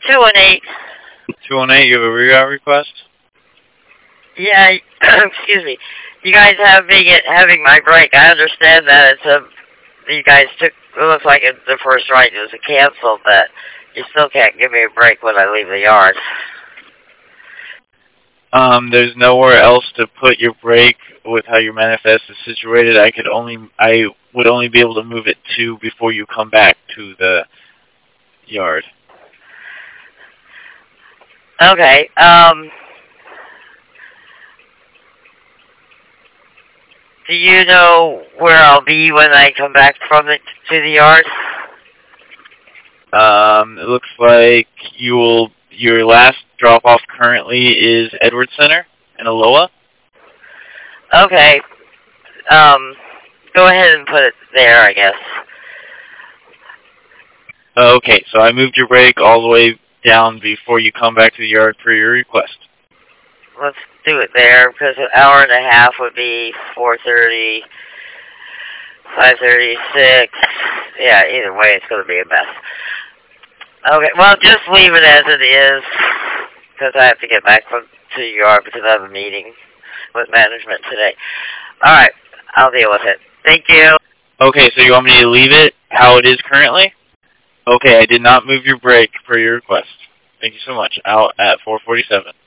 218. 218, you have a reroute request? Yeah, excuse me. You guys have me having my break. I understand that you guys took, it looks like the first right was a cancel, but you still can't give me a break when I leave the yard. There's nowhere else to put your break with how your manifest is situated. I would only be able to move it to before you come back to the yard. Okay, do you know where I'll be when I come back to the yard? It looks like your last drop-off currently is Edward Center in Aloha. Okay, go ahead and put it there, I guess. Okay, so I moved your break all the way down before you come back to the yard per your request. Let's do it there, because an hour and a half would be 4:30, 5:36. Yeah, either way, it's going to be a mess. Okay, well, just leave it as it is, because I have to get back to the yard because I have a meeting with management today. All right, I'll deal with it. Thank you. Okay, so you want me to leave it how it is currently? Okay, I did not move your break per your request. Thank you so much. Out at 4:47.